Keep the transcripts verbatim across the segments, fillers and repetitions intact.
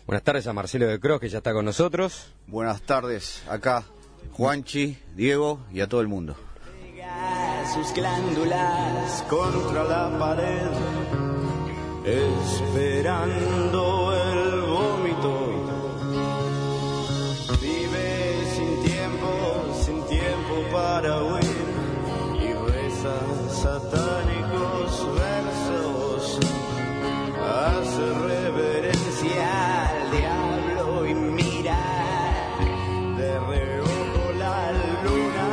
Buenas tardes a Marcelo de Cros, que ya está con nosotros. Buenas tardes, acá Juanchi, Diego y a todo el mundo. Sus glándulas contra la pared, esperando el vómito. Vive sin tiempo, sin tiempo para huir, y reza satánicos versos. Hace reverencia al diablo y mira de reojo la luna.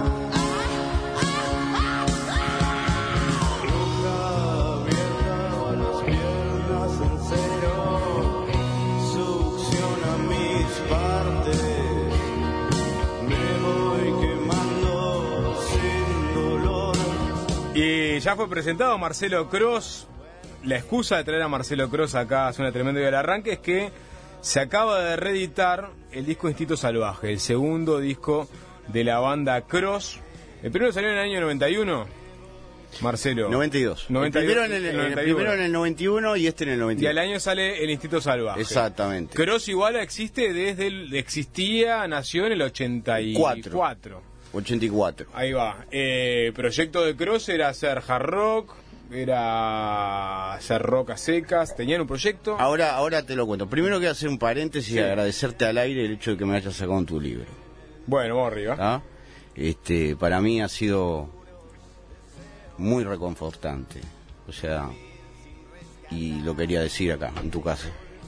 Boca abierta, las piernas en cero, succiona mis partes. Me voy quemando sin dolor. Y ya fue presentado Marcelo Cros. La excusa de traer a Marcelo Cros acá hace una tremenda idea del arranque es que se acaba de reeditar el disco Instinto Salvaje, el segundo disco de la banda Cros. El primero salió en el año noventa y uno, Marcelo. noventa y dos. noventa y dos. El primero en el, el, el primero en el noventa y uno y este en el noventa y dos. Y al año sale el Instinto Salvaje. Exactamente. Cros igual existe desde el, existía, nació en el ochenta y cuatro. ochenta y cuatro. Ahí va. Eh, proyecto de Cros era hacer hard rock, era hacer rock a secas, tenían un proyecto. Ahora, ahora te lo cuento. Primero quiero hacer un paréntesis Sí. y agradecerte al aire el hecho de que me hayas sacado en tu libro. Bueno, vamos arriba. ¿Ah? Este, para mí ha sido muy reconfortante. O sea, y lo quería decir acá, en tu casa.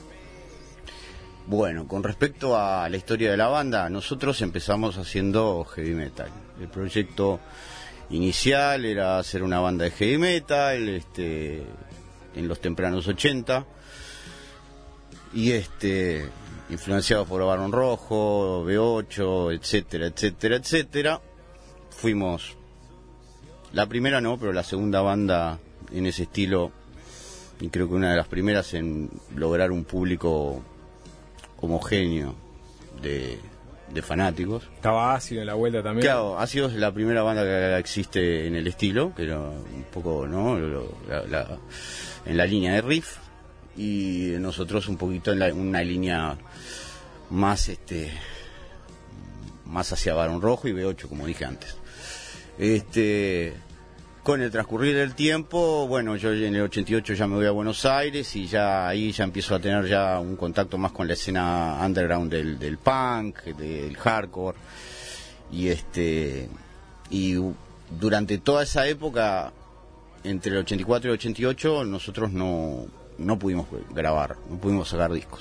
Bueno, con respecto a la historia de la banda, nosotros empezamos haciendo heavy metal. El proyecto inicial era hacer una banda de heavy metal, este, en los tempranos ochenta, y este, influenciados por Barón Rojo, B ocho, etcétera, etcétera, etcétera. Fuimos la primera no, pero la segunda banda en ese estilo, y creo que una de las primeras en lograr un público homogéneo de, de fanáticos. Estaba Ácido en la vuelta también. Claro, ha sido la primera banda que existe en el estilo, que era un poco, ¿no? Lo- la- la- en la línea de riff, y nosotros un poquito en la- una línea más, este, más hacia Barón Rojo y B ocho, como dije antes. Este, con el transcurrir del tiempo, bueno, yo en el ochenta y ocho ya me voy a Buenos Aires y ya ahí ya empiezo a tener ya un contacto más con la escena underground del, del punk, del hardcore, y este, y durante toda esa época, entre el ochenta y cuatro y el ochenta y ocho, nosotros no, no pudimos grabar, no pudimos sacar discos.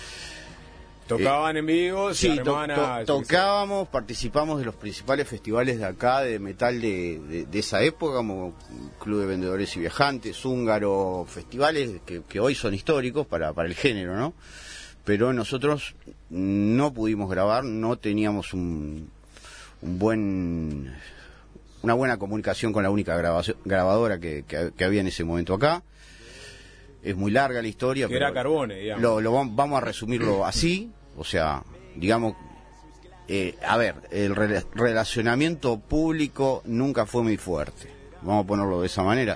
Tocaban en vivo, se Sí, to- armaban to- a- tocábamos, participamos de los principales festivales de acá, de metal de, de- de esa época, como Club de Vendedores y Viajantes, Húngaro, festivales que, que hoy son históricos para, para el género, ¿no? Pero nosotros no pudimos grabar, no teníamos un, un buen, una buena comunicación con la única grabación- grabadora que, que- que había en ese momento acá. Es muy larga la historia, que pero era Carbone, digamos. lo, lo vam- vamos a resumirlo así, o sea, digamos, eh, a ver, el rela- relacionamiento público nunca fue muy fuerte, vamos a ponerlo de esa manera.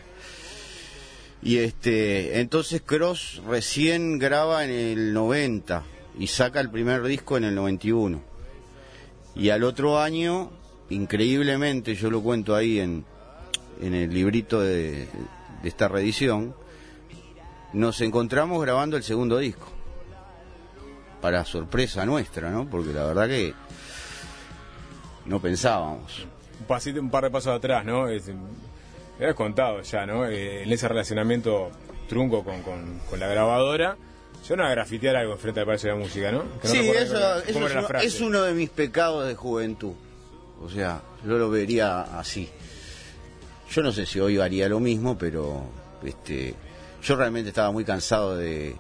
Y este, entonces Cros recién graba en el noventa y saca el primer disco en el noventa y uno. Y al otro año, increíblemente, yo lo cuento ahí en, en el librito de, de esta reedición, nos encontramos grabando el segundo disco. Para sorpresa nuestra, ¿no? Porque la verdad que no pensábamos. Un pasito, un par de pasos atrás, ¿no? Es, me habías contado ya, ¿no? Eh, en ese relacionamiento trunco con, con, con la grabadora. Yo no voy a grafitear algo frente al Palacio de la Música, ¿no? Que no Sí, recuerdo eso, cómo eso era es, la uno, frase. es uno de mis pecados de juventud. O sea, yo lo vería así. Yo no sé si hoy haría lo mismo, pero este, yo realmente estaba muy cansado de,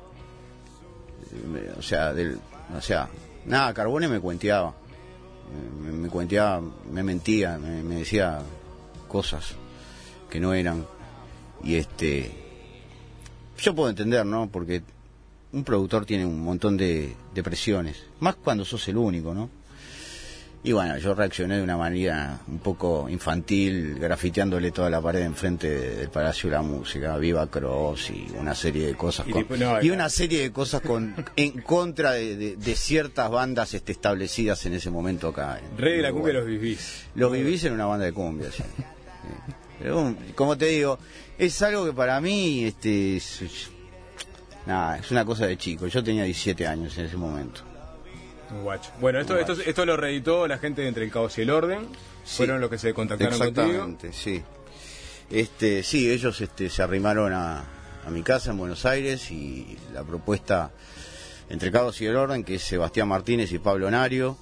de- o sea, del, o sea, nada, Carbone me cuenteaba, me, me cuenteaba, me mentía, me, me decía cosas que no eran, y este, yo puedo entender, ¿no? Porque un productor tiene un montón de, de presiones, más cuando sos el único, ¿no? Y bueno, yo reaccioné de una manera un poco infantil, grafiteándole toda la pared enfrente del Palacio de la Música, Viva Cross y una serie de cosas Y con, después, no, y una serie de cosas con en contra de, de, de ciertas bandas este, establecidas en ese momento acá. en- Rey de la en cumbia Uruguay. los vivís. Lo vivís en una banda de cumbia, sí. Sí. Pero um, como te digo, es algo que para mí este es, nada, es una cosa de chico. Yo tenía diecisiete años en ese momento. Un guacho. Bueno, esto, esto, esto lo reeditó la gente de Entre el Caos y el Orden. Sí. Fueron los que se contactaron contigo. Exactamente, sí. Este, sí, ellos este, se arrimaron a, a mi casa en Buenos Aires y la propuesta Entre el Caos y el Orden, que es Sebastián Martínez y Pablo Nario,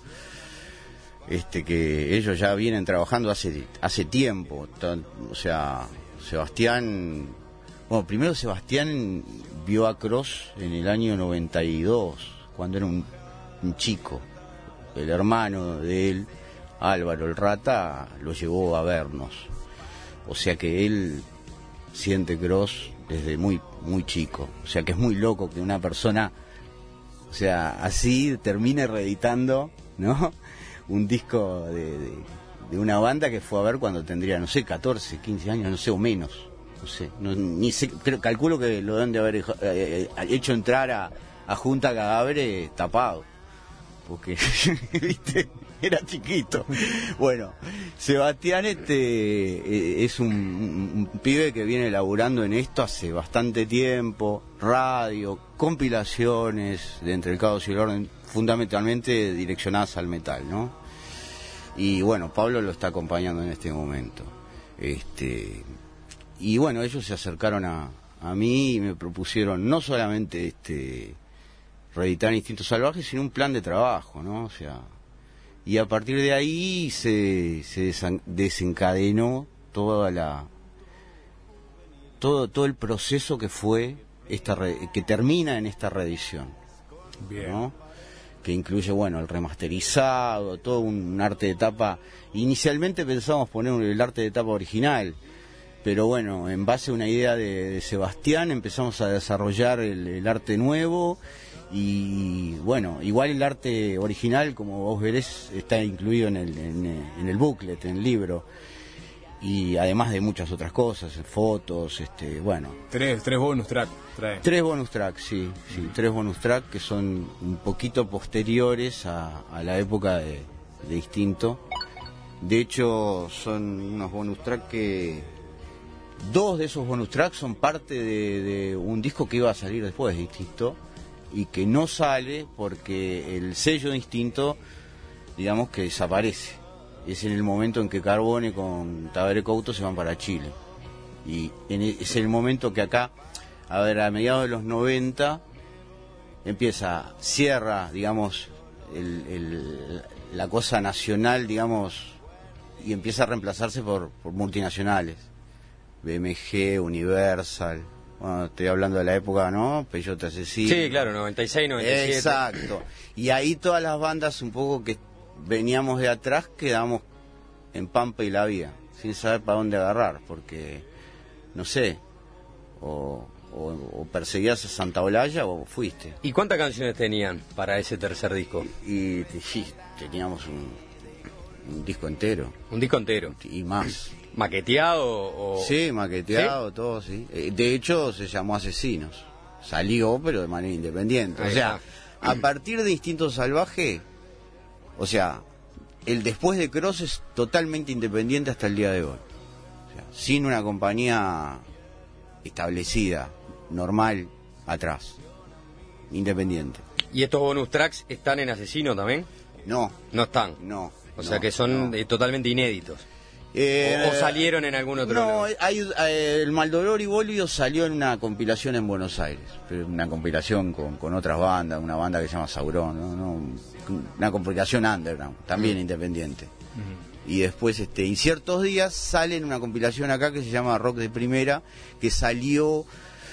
este, que ellos ya vienen trabajando hace hace tiempo. Tan- o sea, Sebastián, bueno, primero Sebastián vio a Cross en el año noventa y dos, cuando era un, un chico. El hermano de él, Álvaro el Rata, lo llevó a vernos. O sea que él siente Cross desde muy muy chico. O sea que es muy loco que una persona, o sea, así termine reeditando, ¿no? Un disco de, de, de una banda que fue a ver cuando tendría, no sé, catorce, quince años, no sé, o menos. No sé, no, ni sé, creo, calculo que lo deben de haber eh, eh, hecho entrar a, a Junta Cadáveres tapado. Porque, viste, era chiquito. Bueno, Sebastián este eh, es un, un, un pibe que viene laburando en esto hace bastante tiempo, radio, compilaciones de Entre el Caos y el Orden, fundamentalmente direccionadas al metal, ¿no? Y bueno, Pablo lo está acompañando en este momento. Este, y bueno, ellos se acercaron a, a mí y me propusieron no solamente este reeditar Instinto Salvaje, sino un plan de trabajo, ¿no? O sea, y a partir de ahí se, se desan- desencadenó toda la todo todo el proceso que fue esta re- que termina en esta reedición, Bien. ¿no? Que incluye, bueno, el remasterizado, todo un arte de tapa. Inicialmente pensábamos poner el arte de tapa original, pero bueno, en base a una idea de, de Sebastián empezamos a desarrollar el, el arte nuevo. Y bueno, igual el arte original, como vos verés, está incluido en el, en, en el booklet, en el libro. Y además de muchas otras cosas, fotos, este, bueno. Tres, tres bonus track trae. Tres bonus tracks, sí, sí, tres bonus tracks que son un poquito posteriores a, a la época de, de Instinto. De hecho, son unos bonus tracks que... Dos de esos bonus tracks son parte de, de un disco que iba a salir después de Instinto y que no sale porque el sello de Instinto, digamos que desaparece. Es en el momento en que Carbone con Tabaré Couto se van para Chile. Y en e- es el momento que acá, a ver, a mediados de los noventa, empieza, cierra, digamos, el, el- la cosa nacional, digamos, y empieza a reemplazarse por, por multinacionales. B M G, Universal, bueno, estoy hablando de la época, ¿no? Peyote Asesino. Sí, claro, noventa y seis, noventa y siete. Exacto. Y ahí todas las bandas un poco que veníamos de atrás quedamos en Pampa y la Vía, sin saber para dónde agarrar, porque, no sé, o, o, o perseguías a Santa Olalla o fuiste. ¿Y cuántas canciones tenían para ese tercer disco? Y, y sí, teníamos un, un disco entero, Un disco entero. y más. ¿Maqueteado o...? Sí, maqueteado, todo, sí. Eh, De hecho, se llamó Asesinos. Salió, pero de manera independiente. O Ahí sea, está. a partir de Instinto Salvaje, o sea, el después de Cross es totalmente independiente hasta el día de hoy. O sea, sin una compañía establecida, normal, atrás. Independiente. ¿Y estos bonus tracks están en Asesino también? No, No están. no. O no, sea que son no. eh, totalmente inéditos. Eh, o, o salieron en algún otro No, lado. hay, eh, el Maldolor y Bolio salió en una compilación en Buenos Aires, pero una compilación con, con otras bandas, una banda que se llama Sauron, ¿no? No, una compilación underground, también Mm. independiente. Y después, este, y ciertos días sale en una compilación acá que se llama Rock de Primera, que salió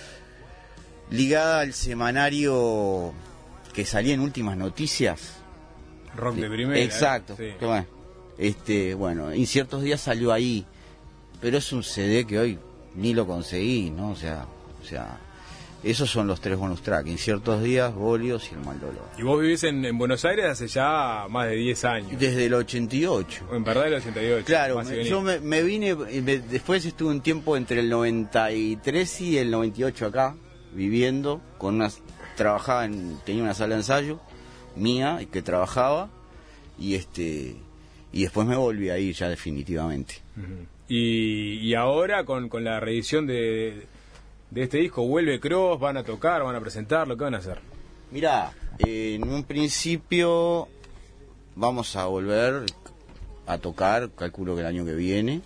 ligada al semanario que salía en Últimas Noticias. Rock de primera. Exacto. ¿eh? Sí. Que bueno, este, bueno, en ciertos días salió ahí, pero es un C D que hoy ni lo conseguí, ¿no? O sea, o sea, Esos son los tres bonus tracks, Inciertos días, Bolios y El mal dolor. Y vos vivís en, en Buenos Aires hace ya más de diez años. Desde el ochenta y ocho. En verdad el ochenta y ocho. Claro, más me, si yo me, me vine, me, después estuve un tiempo entre el noventa y tres y el noventa y ocho acá, viviendo, con unas, trabajaba en, tenía una sala de ensayo mía, y que trabajaba, y este y después me volví ahí ya definitivamente. Uh-huh. y, y ahora con, con la reedición de, de este disco, vuelve Cross, van a tocar, van a presentarlo, ¿qué van a hacer? Mirá, eh, en un principio vamos a volver a tocar, calculo que el año que viene.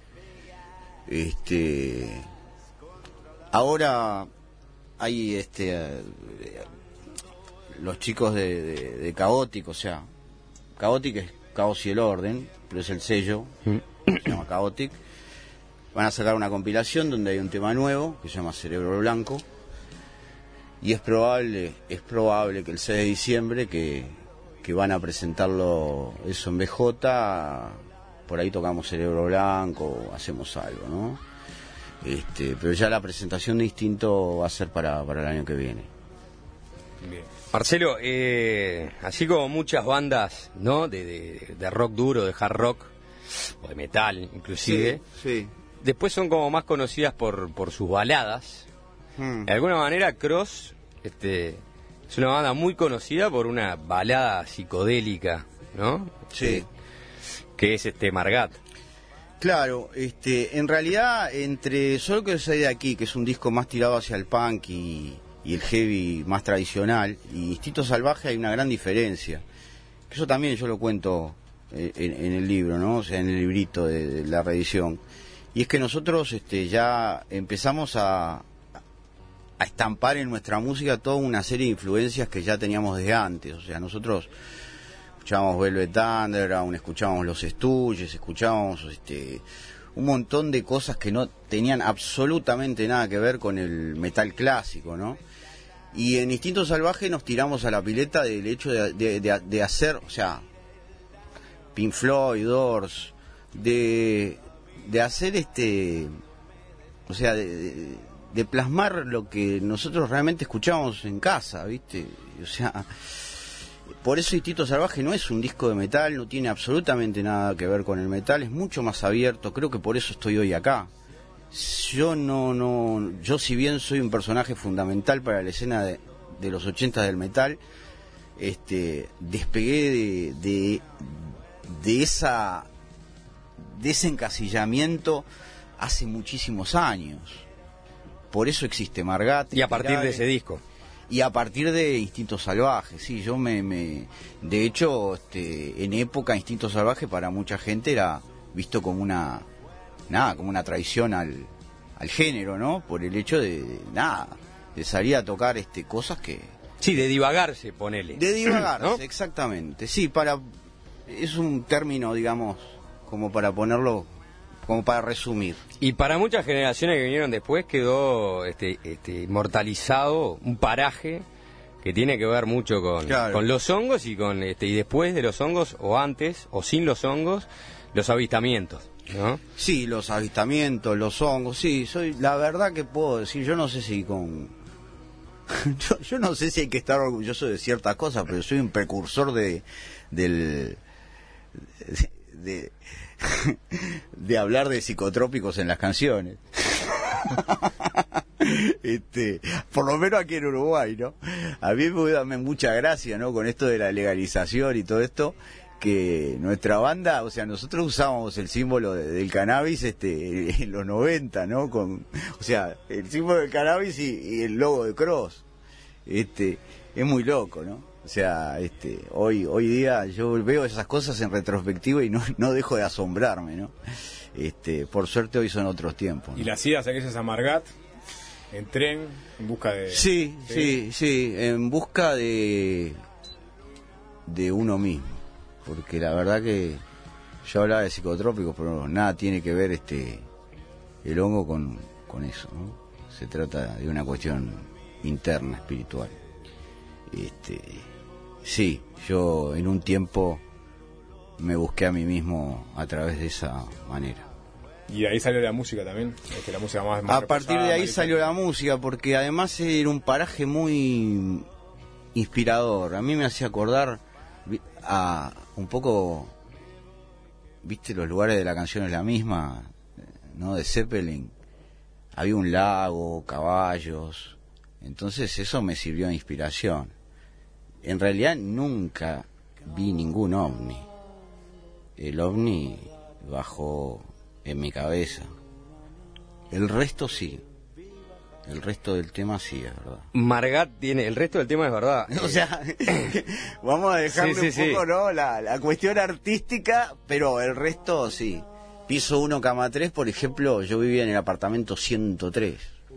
Este, ahora hay este eh, los chicos de, de, de Caótico, o sea, Caótic es Caos y el Orden, pero es el sello, se llama Caótic. Van a sacar una compilación donde hay un tema nuevo que se llama Cerebro Blanco, y es probable, es probable que el seis de diciembre que, que van a presentarlo eso en B J, por ahí tocamos Cerebro Blanco, hacemos algo, ¿no? Este, pero ya la presentación de Instinto va a ser para, para el año que viene. Bien. Marcelo, eh, así como muchas bandas, ¿no? De, de, de rock duro, de hard rock, o de metal inclusive, Sí, sí. después son como más conocidas por, por sus baladas. Hmm. De alguna manera Cross este, es una banda muy conocida por una balada psicodélica, ¿no? Sí. Eh, que es este Margat. Claro, este, en realidad entre Solo que soy de aquí, que es un disco más tirado hacia el punk y, y el heavy más tradicional, y Instinto Salvaje hay una gran diferencia. Eso también yo lo cuento en, en el libro, ¿no? O sea, en el librito de, de la reedición. Y es que nosotros este, ya empezamos a, a estampar en nuestra música toda una serie de influencias que ya teníamos desde antes. O sea, nosotros escuchábamos Velvet Underground, escuchábamos Los Stooges, escuchábamos este, un montón de cosas que no tenían absolutamente nada que ver con el metal clásico, ¿no? Y en Instinto Salvaje nos tiramos a la pileta del hecho de, de, de, de hacer, o sea, Pink Floyd, Doors, de, de hacer este, o sea, de, de, de plasmar lo que nosotros realmente escuchábamos en casa, ¿viste? O sea, por eso Instinto Salvaje no es un disco de metal, no tiene absolutamente nada que ver con el metal, es mucho más abierto, creo que por eso estoy hoy acá. Yo no, no, yo si bien soy un personaje fundamental para la escena de, de los ochenta del metal, este, despegué de, de, de esa, de ese encasillamiento hace muchísimos años. Por eso existe Margat. Y a partir de ese disco. Y a partir de Instinto Salvaje, sí, yo me, me de hecho, este, en época Instinto Salvaje para mucha gente era visto como una, nada, como una traición al, al género, ¿no? Por el hecho de, de nada, de salir a tocar este cosas que... Sí, de divagarse, ponele. De divagarse, ¿no? Exactamente, sí, para, es un término, digamos, como para ponerlo, como para resumir. Y para muchas generaciones que vinieron después quedó este, este, inmortalizado un paraje que tiene que ver mucho con, Claro. con los hongos y con este y después de los hongos o antes o sin los hongos los avistamientos, ¿no? Sí, los avistamientos, los hongos, sí, soy, la verdad que puedo decir, yo no sé si con... yo, yo no sé si hay que estar orgulloso de ciertas cosas, pero soy un precursor de... del... de... de, de hablar de psicotrópicos en las canciones. Este, por lo menos aquí en Uruguay, ¿no? A mí me da mucha gracia, ¿no? Con esto de la legalización y todo esto, que nuestra banda, o sea, nosotros usábamos el símbolo de, del cannabis este, en los noventa, ¿no? Con, o sea, el símbolo del cannabis y, y el logo de Cross. Este, es muy loco, ¿no? O sea, este, hoy hoy día yo veo esas cosas en retrospectiva y no, no dejo de asombrarme, ¿no? Este, por suerte hoy son otros tiempos, ¿no? ¿Y las idas aquellas a Margat en tren en busca de...? Sí, sí, sí, en busca de de uno mismo, porque la verdad que yo hablaba de psicotrópicos, pero nada tiene que ver este el hongo con, con eso, ¿no? Se trata de una cuestión interna, espiritual. Este, sí, yo en un tiempo me busqué a mí mismo a través de esa manera. Y de ahí salió la música también, es que la música más, más A partir de ahí reposada, salió la música, porque además era un paraje muy inspirador. A mí me hacía acordar vi- a un poco, viste, los lugares de la canción es la misma, ¿no? De Zeppelin. Había un lago, caballos, entonces eso me sirvió de inspiración. En realidad nunca vi ningún ovni. El ovni bajó en mi cabeza. El resto sí. El resto del tema sí, es verdad. Margat tiene, el resto del tema es verdad. O sea, vamos a dejarle Sí, sí, un poco, sí. ¿no? La, la cuestión artística, pero el resto sí. Piso uno, cama tres, por ejemplo, yo vivía en el apartamento ciento tres.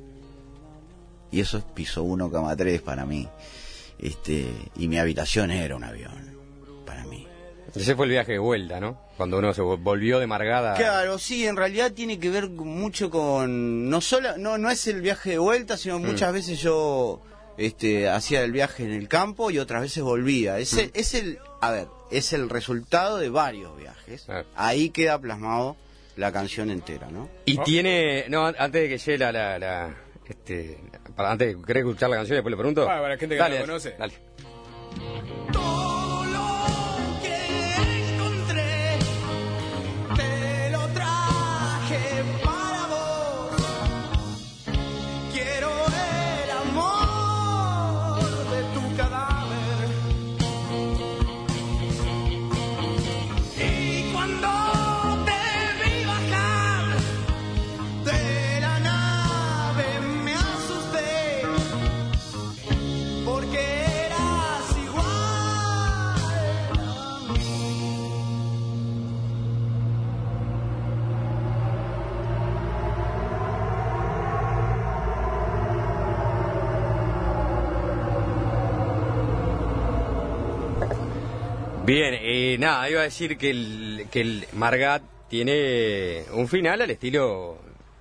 Y eso es piso uno, cama tres para mí. Este, y mi habitación era un avión, para mí. Ese fue el viaje de vuelta, ¿no? Cuando uno se volvió de Margada. Claro, sí, en realidad tiene que ver mucho con, no solo, no, no es el viaje de vuelta, sino Mm. muchas veces yo este, hacía el viaje en el campo y otras veces volvía. Es el, es el, a ver, es el resultado de varios viajes. Ah. Ahí queda plasmado la canción entera, ¿no? Y ¿No? tiene, no, an- antes de que llegue la, la, la- este, para, antes, ¿querés escuchar la canción y después le pregunto? Ah, para la gente que Dale, no la conoce. Dale. Todo lo que encontré te lo traje para vos. Quiero el amor de tu cadáver. Y cuando te vi bajar de la nave me asusté. Porque eras igual a mí. Bien, eh, nada, iba a decir que el, que el Margat tiene un final al estilo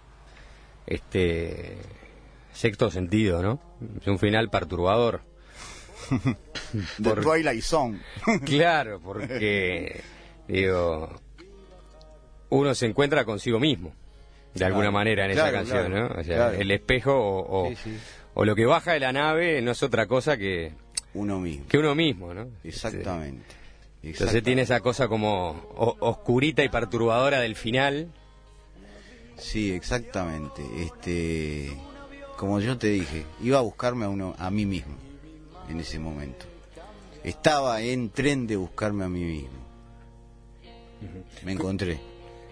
este Sexto Sentido, ¿no? Es un final perturbador. The Por- Twilight Zone. Claro, porque digo, uno se encuentra consigo mismo, de alguna Claro, manera en esa claro, canción, claro, ¿no? O sea, claro. el espejo o, o, Sí, sí. o lo que baja de la nave no es otra cosa que, Uno mismo. que uno mismo, ¿no? Exactamente. Entonces Exactamente. tiene esa cosa como o- oscurita y perturbadora del final. Sí, exactamente. Este, como yo te dije, iba a buscarme a uno, a mí mismo, en ese momento. Estaba en tren de buscarme a mí mismo. Me encontré.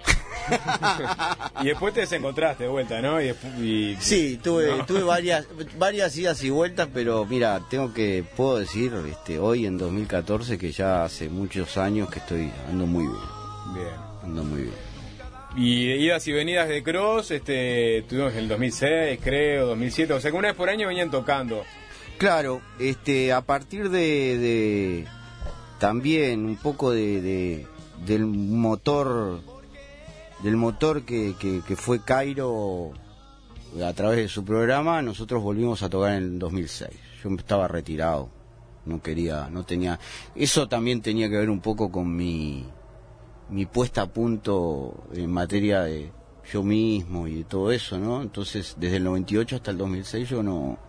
Y después te desencontraste de vuelta, ¿no? Y, despu- y- Sí, tuve, No. tuve varias, varias idas y vueltas, pero mira, tengo que, puedo decir, este, hoy en dos mil catorce que ya hace muchos años que estoy ando muy bien, Bien. ando muy bien. Y idas y venidas de Cross, este, tuvimos en el dos mil seis, creo, dos mil siete, o sea que una vez por año venían tocando. Claro, este, a partir de, de también un poco de, de- del motor, del motor que, que, que fue Cairo a través de su programa, nosotros volvimos a tocar en el dos mil seis. Yo estaba retirado, no quería, no tenía, eso también tenía que ver un poco con mi, mi puesta a punto en materia de yo mismo y de todo eso, ¿no? Entonces, desde el noventa y ocho hasta el dos mil seis yo no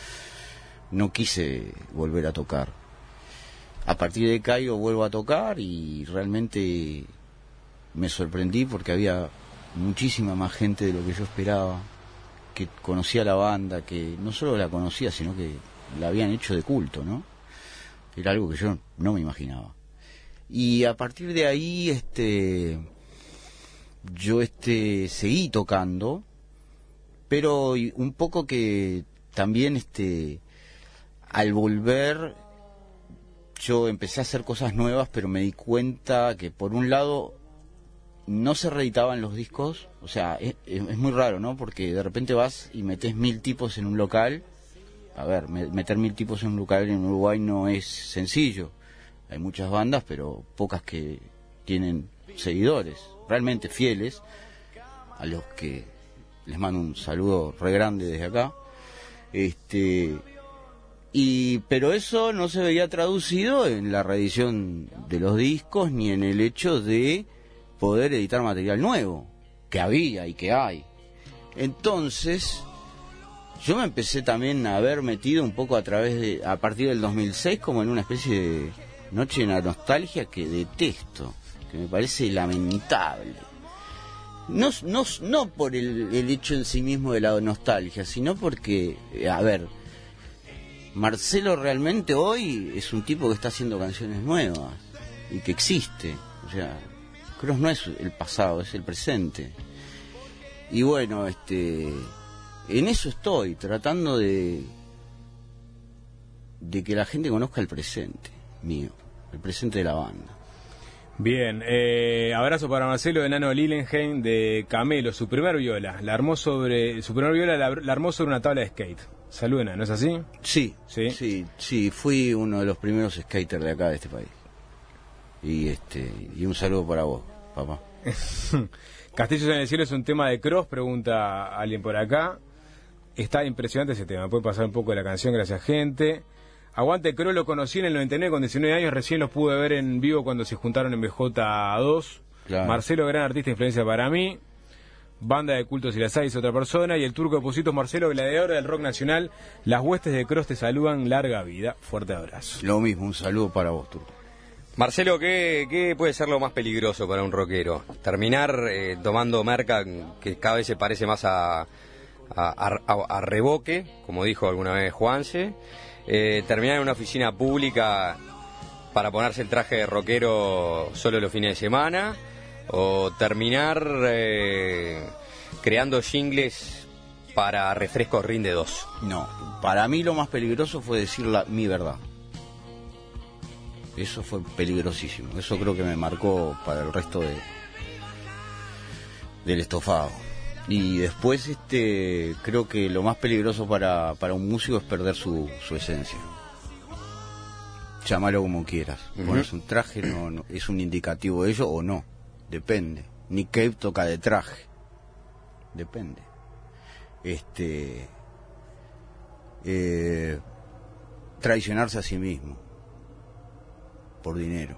no quise volver a tocar. A partir de Cairo vuelvo a tocar y realmente me sorprendí porque había muchísima más gente de lo que yo esperaba, que conocía la banda, que no solo la conocía, sino que la habían hecho de culto, ¿no? Era algo que yo no me imaginaba. Y a partir de ahí, este, yo este, seguí tocando, pero y- un poco que también, este, al volver, yo empecé a hacer cosas nuevas, pero me di cuenta que por un lado no se reeditaban los discos, o sea, es, es- es muy raro, ¿no? Porque de repente vas y metes mil tipos en un local. A ver, me- meter mil tipos en un local en Uruguay no es sencillo. Hay muchas bandas, pero pocas que tienen seguidores realmente fieles, a los que les mando un saludo re grande desde acá. Este, y pero eso no se veía traducido en la reedición de los discos ni en el hecho de poder editar material nuevo, que había y que hay. Entonces, yo me empecé también a haber metido un poco a través de, a partir del dos mil seis, como en una especie de noche de la nostalgia que detesto, que me parece lamentable. No, no, no por el, el hecho en sí mismo de la nostalgia, sino porque, a ver, Marcelo realmente hoy es un tipo que está haciendo canciones nuevas y que existe. O sea, Cros no es el pasado, es el presente. Y bueno, este, en eso estoy, tratando de de que la gente conozca el presente mío, el presente de la banda. Bien, eh, abrazo para Marcelo de Nano Lillenheim de Camelo, su primer viola. La armó sobre, su primer viola la, la armó sobre una tabla de skate. Saluden, ¿no es así? Sí, sí, sí, sí, fui uno de los primeros skaters de acá, de este país. Y este, y un saludo para vos, papá. Castillos en el cielo es un tema de Cros, pregunta alguien por acá. Está impresionante ese tema, puede pasar un poco de la canción, gracias gente. Aguante Cros, lo conocí en el noventa y nueve con diecinueve años, recién los pude ver en vivo cuando se juntaron en B J dos. Claro. Marcelo, gran artista, influencia para mí. Banda de cultos y las hay, es otra persona. Y el turco de Positos, Marcelo, gladiador del rock nacional. Las huestes de Cros te saludan, larga vida. Fuerte abrazo. Lo mismo, un saludo para vos, turco. Marcelo, ¿qué, ¿qué puede ser lo más peligroso para un rockero? Terminar eh, tomando merca que cada vez se parece más a, a, a, a reboque, como dijo alguna vez Juanse. Eh, terminar en una oficina pública para ponerse el traje de rockero solo los fines de semana, o terminar eh, creando jingles para refrescos Rinde dos. No, para mí lo más peligroso fue decir la, mi verdad. Eso fue peligrosísimo. Eso creo que me marcó para el resto de del estofado. Y después este creo que lo más peligroso para, para un músico es perder su, su esencia. Llámalo como quieras. Uh-huh. Ponerse un traje no, no es un indicativo de ello o no. Depende. Nick Cave toca de traje. Depende. Este eh, traicionarse a sí mismo por dinero.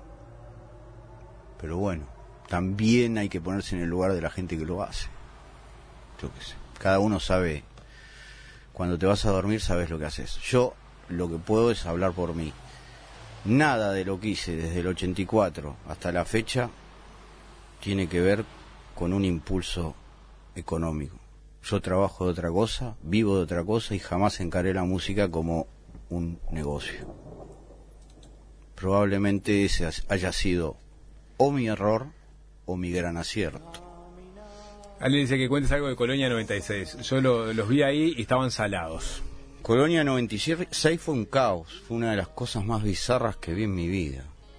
Pero bueno, también hay que ponerse en el lugar de la gente que lo hace. Yo qué sé. Cada uno sabe, cuando te vas a dormir sabes lo que haces. Yo lo que puedo es hablar por mí. Nada de lo que hice desde el ochenta y cuatro hasta la fecha tiene que ver con un impulso económico. Yo trabajo de otra cosa, vivo de otra cosa y jamás encaré la música como un negocio. Probablemente ese haya sido o mi error o mi gran acierto. Alguien dice que cuentes algo de Colonia noventa y seis. Yo lo, los vi ahí y estaban salados. Colonia noventa y seis fue un caos. Fue una de las cosas más bizarras que vi en mi vida.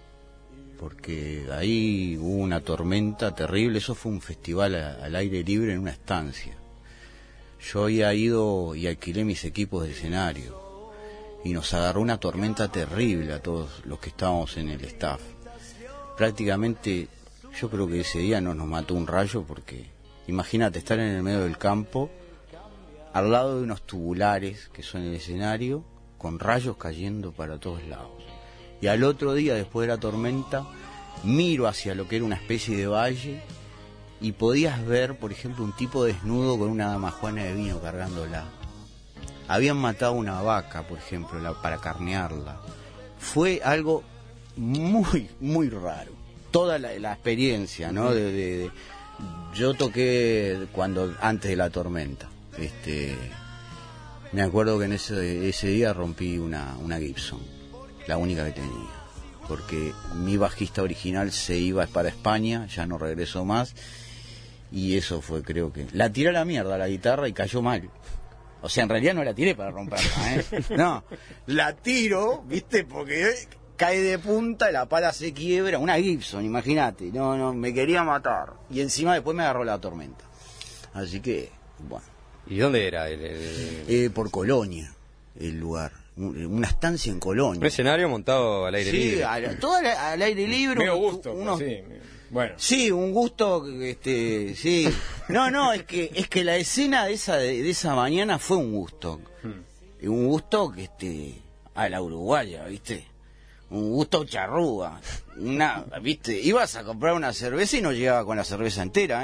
Porque ahí hubo una tormenta terrible. Eso fue un festival a, al aire libre en una estancia. Yo había ido y alquilé mis equipos de escenario. Y nos agarró una tormenta terrible a todos los que estábamos en el staff. Prácticamente, yo creo que ese día no nos mató un rayo porque, imagínate, estar en el medio del campo, al lado de unos tubulares que son el escenario, con rayos cayendo para todos lados. Y al otro día, después de la tormenta, miro hacia lo que era una especie de valle y podías ver, por ejemplo, un tipo desnudo con una damajuana de vino cargándola. Habían matado una vaca, por ejemplo, la, para carnearla. Fue algo muy, muy raro. Toda la, la experiencia, ¿no? De, de, de, yo toqué cuando antes de la tormenta. Este, me acuerdo que en ese, ese día rompí una, una Gibson, la única que tenía. Porque mi bajista original se iba para España, ya no regresó más. Y eso fue, creo que... La tiré a la mierda la guitarra y cayó mal. O sea, en realidad no la tiré para romperla, ¿eh? No, la tiro, ¿viste? Porque cae de punta, la pala se quiebra. Una Gibson, imagínate. No, no, me quería matar. Y encima después me agarró la tormenta. Así que, bueno. ¿Y dónde era? El, el... Eh, por Colonia, el lugar. Una estancia en Colonia. Un escenario montado al aire sí, libre. Sí, todo al, al aire libre. Medio gusto, unos, sí. Bueno. Sí, un gusto, este, sí. No, no, es que es que la escena de esa de, de esa mañana fue un gusto. Hmm. Un gusto que este a la uruguaya, ¿viste? Un gusto charrúa. Una, ¿viste? Ibas a comprar una cerveza y no llegaba con la cerveza entera, ¿eh?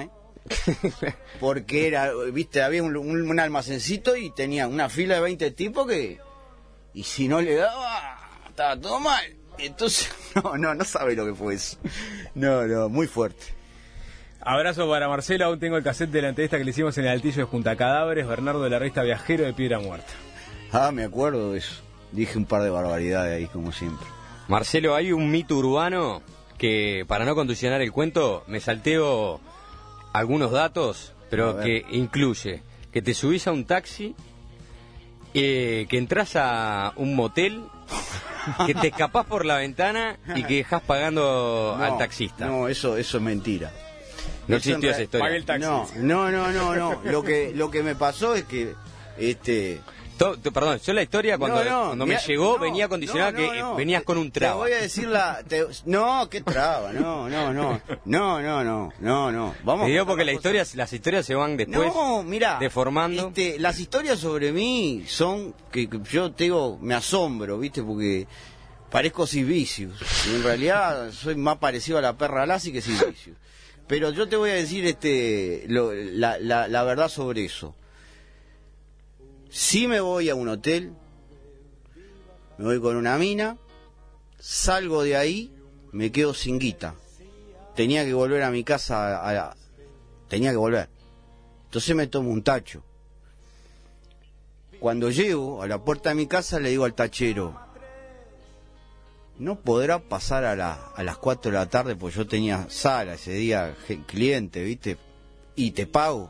Porque era, viste, había un, un, un almacencito y tenía una fila de veinte tipos que, y si no le daba, estaba todo mal. Entonces, no, no, no sabe lo que fue eso. No, no, muy fuerte. Abrazo para Marcelo, aún tengo el cassette de la entrevista que le hicimos en el Altillo de Junta Cadáveres, Bernardo de la revista Viajero de Piedra Muerta. Ah, me acuerdo de eso. Dije un par de barbaridades ahí, como siempre. Marcelo, hay un mito urbano que, para no condicionar el cuento, me salteo algunos datos, pero que incluye que te subís a un taxi, eh, que entras a un motel, que te escapás por la ventana y que dejás pagando No, al taxista. No, eso, eso es mentira. No Eso en existió esa re- historia. Pague el taxi. No, no, no, no, no. Lo que, lo que me pasó es que, este... To- to- perdón, yo la historia cuando, No, no, cuando mirá, me llegó no, venía condicionada no, que no, no. venías con un Te traba. voy a decir la... te- no, qué traba, no, no, no. No, no, no, no, no. Vamos. Te digo a porque la las cosa. historias, las historias se van después No, mira, deformando. este, las historias sobre mí son que, que yo te digo, me asombro, ¿viste? Porque parezco Silvicius. Y en realidad soy más parecido a la perra Lassie que Silvicius. Pero yo te voy a decir este lo- la, la, la verdad sobre eso. Si me voy a un hotel, me voy con una mina, salgo de ahí, me quedo sin guita. Tenía que volver a mi casa, a, a- tenía que volver. Entonces me tomo un tacho. Cuando llego a la puerta de mi casa le digo al tachero, no podrá pasar a, la, a las cuatro de la tarde, porque yo tenía sala ese día, ge- cliente, ¿viste? Y te pago.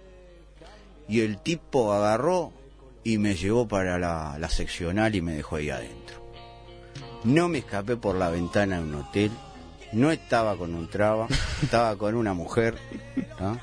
Y el tipo agarró y me llevó para la, la seccional y me dejó ahí adentro. No me escapé por la ventana de un hotel, no estaba con un traba, estaba con una mujer, ¿no?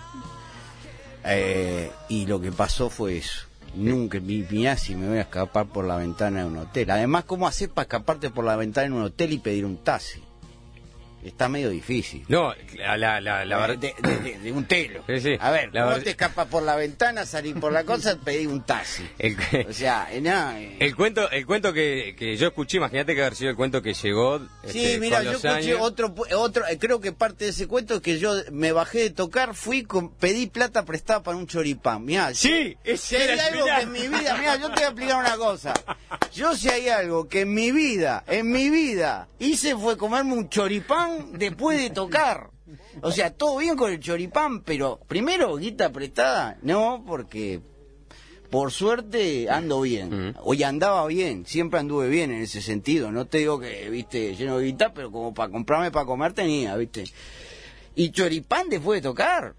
Eh, y lo que pasó fue eso. Nunca, mi- mirá si me voy a escapar por la ventana de un hotel. Además, ¿cómo hacer para escaparte por la ventana de un hotel y pedir un taxi? Está medio difícil. No, la, la, la, la Eh, verdad. de, de- de- de un telo. Sí, sí. A ver, La ¿cómo ver- te escapas por la ventana, salir por la cosa, pedir un taxi? El, O sea, eh, no, eh, el cuento, el cuento que, que yo escuché, imagínate que haber sido el cuento que llegó. Sí, este, mira, con yo los escuché años. otro, otro, eh, creo que parte de ese cuento es que yo me bajé de tocar, fui, con, pedí plata prestada para un choripán. Mirá, Sí, si ese hay era el algo que final. en mi vida, mira, yo te voy a explicar una cosa. Yo si hay algo que en mi vida, en mi vida, hice fue comerme un choripán después de tocar. O sea, todo bien con el choripán, pero primero, guita prestada, no, porque por suerte ando bien. Ujú. Hoy andaba bien, siempre anduve bien en ese sentido. No te digo que, viste, lleno de guita, pero como para comprarme para comer tenía, viste. Y choripán después de tocar.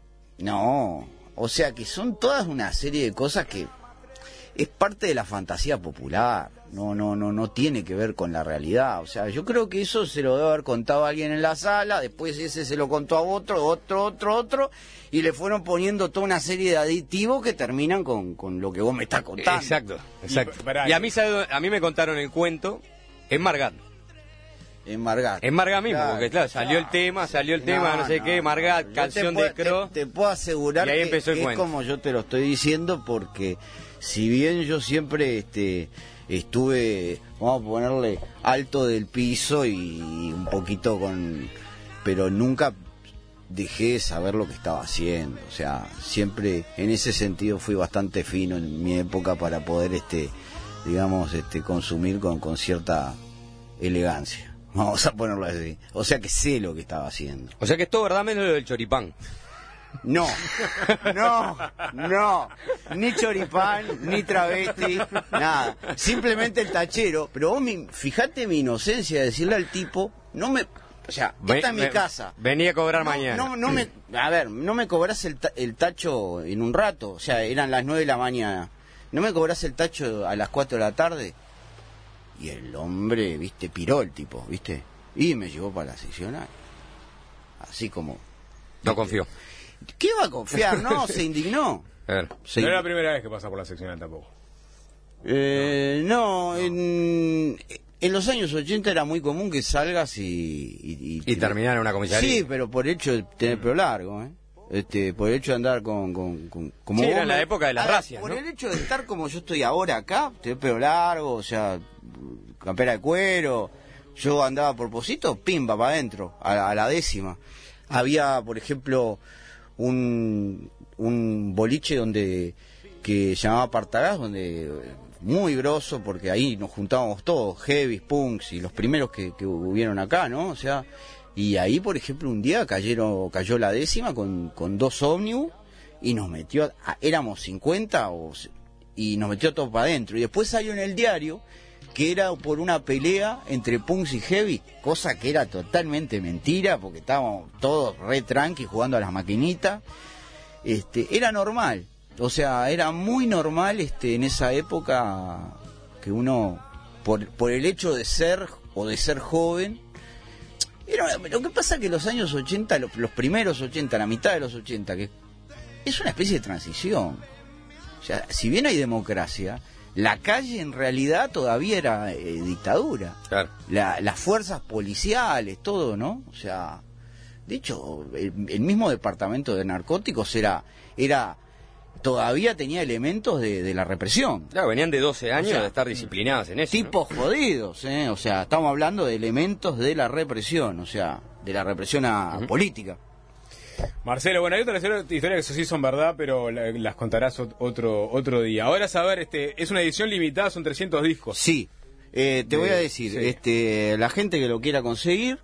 No, o sea que son todas una serie de cosas que es parte de la fantasía popular. No, no, no, no tiene que ver con la realidad. O sea, yo creo que eso se lo debe haber contado a alguien en la sala, después ese se lo contó a otro, otro, otro, otro, y le fueron poniendo toda una serie de aditivos que terminan con, con lo que vos me estás contando. Exacto, exacto. Y, pará, Y a mí, ¿sabe? A mí me contaron el cuento en Margat. En Margat. En Margat mismo, Claro, porque claro, salió el claro. tema, salió el tema, no, sé no, qué, no. Margat, Yo canción te de puedo- Cro. Te, te puedo asegurar Y ahí que, empezó el que es cuento. como yo te lo estoy diciendo, porque si bien yo siempre este estuve, vamos a ponerle, alto del piso y un poquito con... pero nunca dejé de saber lo que estaba haciendo. O sea, siempre en ese sentido fui bastante fino en mi época para poder, este digamos, este consumir con, con cierta elegancia. Vamos a ponerlo así. O sea que sé lo que estaba haciendo. O sea que es todo verdad menos lo del choripán. No, no, no, ni choripán, ni travesti, nada. Simplemente el tachero. Pero vos, mi, fíjate mi inocencia de decirle al tipo, no me... O sea, Ve- esta es mi ve- casa. Venía a cobrar No, mañana. no, no me, a ver, no me cobras el, ta- el tacho en un rato. O sea, eran las nueve de la mañana. ¿No me cobras el tacho a las cuatro de la tarde? Y el hombre, viste, piró el tipo, viste. Y me llevó para la seccional. Así como... No confío. ¿Qué va a confiar? No, se indignó. A ver. Se No es la ind- primera vez que pasa por la seccional tampoco. Eh, no, en, en los años ochenta era muy común que salgas y... Y, Y terminar en una comisaría. Sí, pero por el hecho de tener pelo largo, ¿eh? Este, por el hecho de andar con... con, con- como Sí, vos era en la me- época de las Ah, racias, Por ¿no? el hecho de estar como yo estoy ahora acá, tener pelo largo, o sea, campera de cuero, yo andaba por Posito, pimba, para adentro, a, a la décima. Había, por ejemplo, un, un boliche donde que se llamaba Partagás, donde muy grosso, porque ahí nos juntábamos todos, heavies, punks y los primeros que, que hubieron acá, ¿no? O sea, y ahí, por ejemplo, un día cayeron, cayó la décima con, con dos ómnibus y nos metió, a, éramos cincuenta o, y nos metió todo para adentro. Y después salió en el diario que era por una pelea entre punks y heavy, cosa que era totalmente mentira, porque estábamos todos re tranqui jugando a las maquinitas. Este, era normal. O sea, era muy normal este en esa época que uno, por, por el hecho de ser o de ser joven, era, lo que pasa es que los años ochenta, los, los primeros ochenta, la mitad de los ochenta, que es una especie de transición. O sea, si bien hay democracia, la calle en realidad todavía era eh, dictadura. Claro. La, las fuerzas policiales, todo, ¿no? O sea, de hecho, el, el mismo departamento de narcóticos era... era todavía tenía elementos de, de la represión. Claro, venían de doce años, o sea, de estar disciplinadas en eso. Tipos, ¿no?, jodidos, ¿eh? O sea, estamos hablando de elementos de la represión, o sea, de la represión a, uh-huh. política. Marcelo, bueno, hay otras historias que sí son verdad, pero la, las contarás otro otro día. Ahora, saber, este, es una edición limitada, son trescientos discos. Sí, eh, te de, voy a decir, sí. este, la gente que lo quiera conseguir,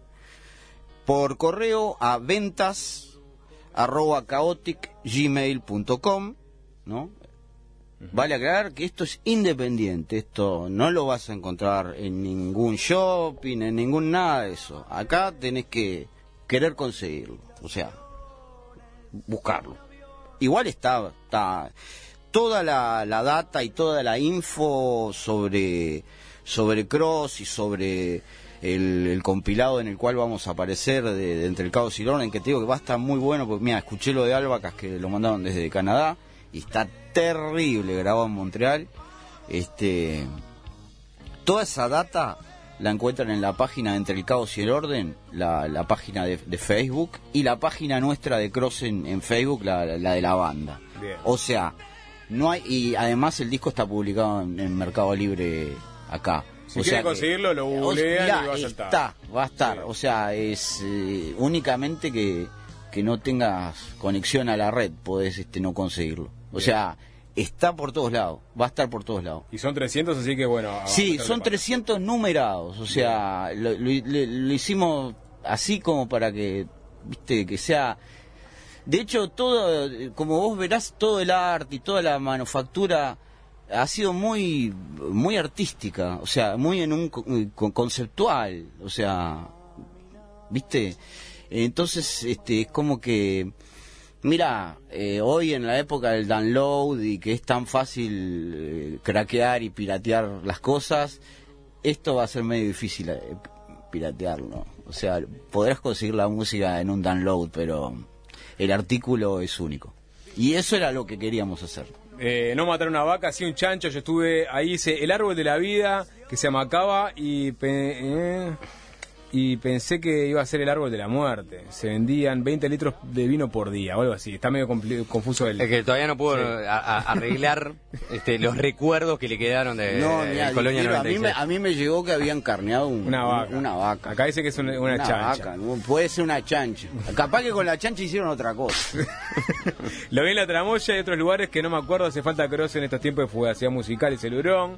por correo a ventas arroba chaotic gmail punto com, ¿no? Uh-huh. Vale aclarar que esto es independiente, esto no lo vas a encontrar en ningún shopping, en ningún nada de eso. Acá tenés que querer conseguirlo, o sea, buscarlo. Igual está, está toda la, la data y toda la info sobre, sobre Cross y sobre el, el compilado en el cual vamos a aparecer de, de Entre el Caos y el Orden, que te digo que va a estar muy bueno, porque mira, escuché lo de Albacas, que lo mandaron desde Canadá, y está terrible grabado en Montreal. Este, toda esa data la encuentran en la página de Entre el Caos y el Orden, la, la página de, de Facebook, y la página nuestra de Cross en, en Facebook, la, la de la banda. Bien. O sea, no hay, y además el disco está publicado en, en Mercado Libre acá. Si o quieren sea conseguirlo, que, lo googlean y va a saltar. Está, va a estar. Sí. O sea, es eh, únicamente que, que no tengas conexión a la red, podés este, no conseguirlo. O Bien. sea, está por todos lados, va a estar por todos lados. Y son trescientos, así que bueno. Sí, son trescientos numerados, o sea, lo, lo, lo hicimos así como para que, viste, que sea... De hecho, todo, como vos verás, todo el arte y toda la manufactura ha sido muy muy artística, o sea, muy en un con, conceptual, o sea, ¿viste? Entonces, este, es como que... Mira, eh, hoy en la época del download y que es tan fácil eh, craquear y piratear las cosas, esto va a ser medio difícil eh, piratearlo. O sea, podrás conseguir la música en un download, pero el artículo es único. Y eso era lo que queríamos hacer. Eh, no matar una vaca, sí un chancho. Yo estuve ahí, hice El Árbol de la Vida, que se amacaba y... Pe- eh... y pensé que iba a ser El Árbol de la Muerte. Se vendían veinte litros de vino por día o algo así. Está medio compl- confuso el... Es que todavía no pudo sí. a, a arreglar este, los recuerdos que le quedaron de, no, de mira, Colonia digo, noventa y seis. A mí, me, a mí me llegó que habían carneado un, una, vaca. una vaca. Acá dice que es una, una, una chancha. Vaca, no, puede ser una chancha. Capaz que con la chancha hicieron otra cosa. Lo vi en La Tramoya y otros lugares que no me acuerdo. Hace falta Cross en estos tiempos de fugacidad musical y celurón.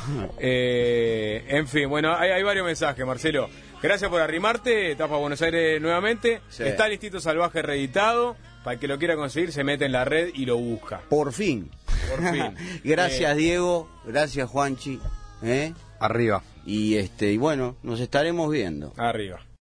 eh, en fin, bueno, hay, hay varios mensajes, Marcelo. Gracias por arrimarte, Tapa Buenos Aires nuevamente. Sí. Está el Instinto Salvaje reeditado. Para el que lo quiera conseguir, se mete en la red y lo busca. Por fin. Por fin. Gracias, eh. Diego. Gracias, Juanchi. ¿Eh? Arriba. Y este y bueno, nos estaremos viendo. Arriba.